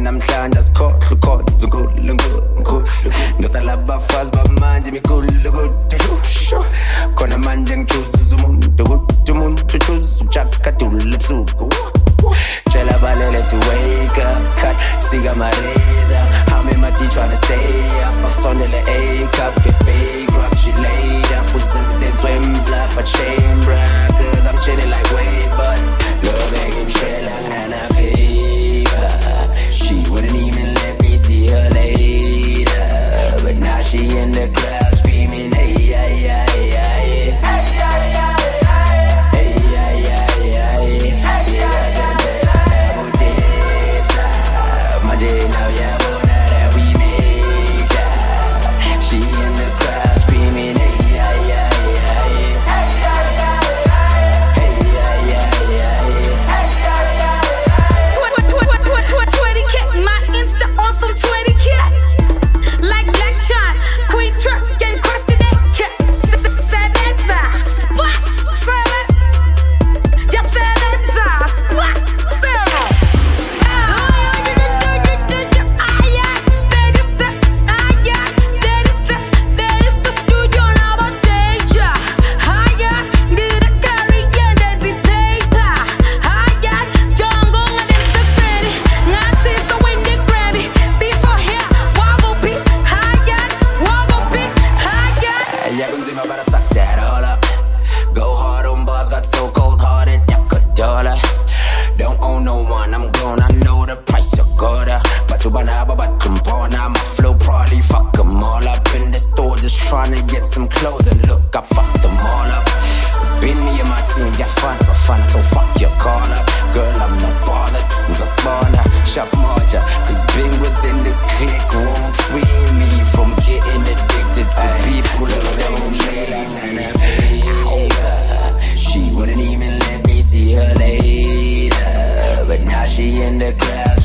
namhlanje asikhohlwe khona uNkulunkulu ndoqala abafazi bamanje imikhulu khona manje ngichuza umuntu ukuthi umuntu uchuza ukujakadula ebusuku tshela abalele to wake up cut sika mareza how many my team trying to stay up akusondele A-cup get big rock she laid up uzenze dentwembla but chamber cause I'm chilling like wait but love begging shell and I paper she wouldn't even let me see her later but now she in the crowd screaming hey hey hey hey trying to get some clothes and look, I fucked them all up. It's been me and my team, got fun, but fun, so fuck your call up. Girl, I'm not bothered, who's a baller, shop marger. Cause being within this clique won't free me from getting addicted to people that don't me. She wouldn't even let me see her later, but now she in the crowd